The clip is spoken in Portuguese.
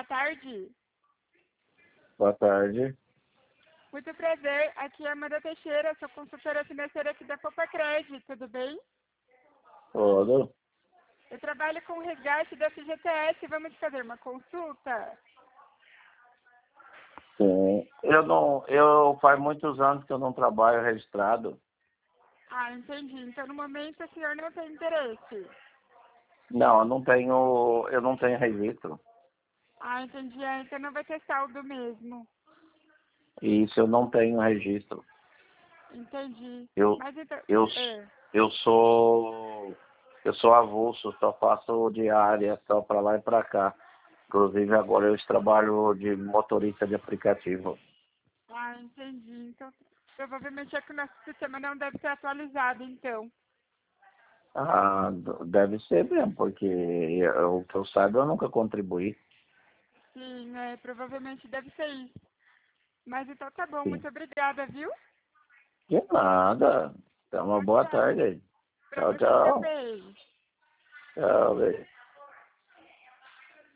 boa tarde. Boa tarde. Muito prazer, aqui é Amanda Teixeira, sou consultora financeira aqui da Copacred, tudo bem? Tudo. Eu trabalho com o resgate da FGTS, vamos fazer uma consulta? Sim. Eu faz muitos anos que eu não trabalho registrado. Ah, entendi. Então, no momento, o senhor não tem interesse. Não, eu não tenho registro. Ah, entendi. Então não vai ter saldo mesmo. Isso eu não tenho registro. Entendi. Eu, Mas então... eu, É. eu sou avulso, só faço diária, só para lá e para cá. Inclusive agora eu trabalho de motorista de aplicativo. Ah, entendi. Então, provavelmente é que o nosso sistema não deve ser atualizado, então. Ah, deve ser mesmo, porque o que eu saiba eu nunca contribuí. Sim, provavelmente deve ser isso. Mas então tá bom, Sim. muito obrigada, viu? De nada. Então, uma Tchau, boa tchau. tarde aí. Pra Tchau, você tchau. também. Tchau, beijo.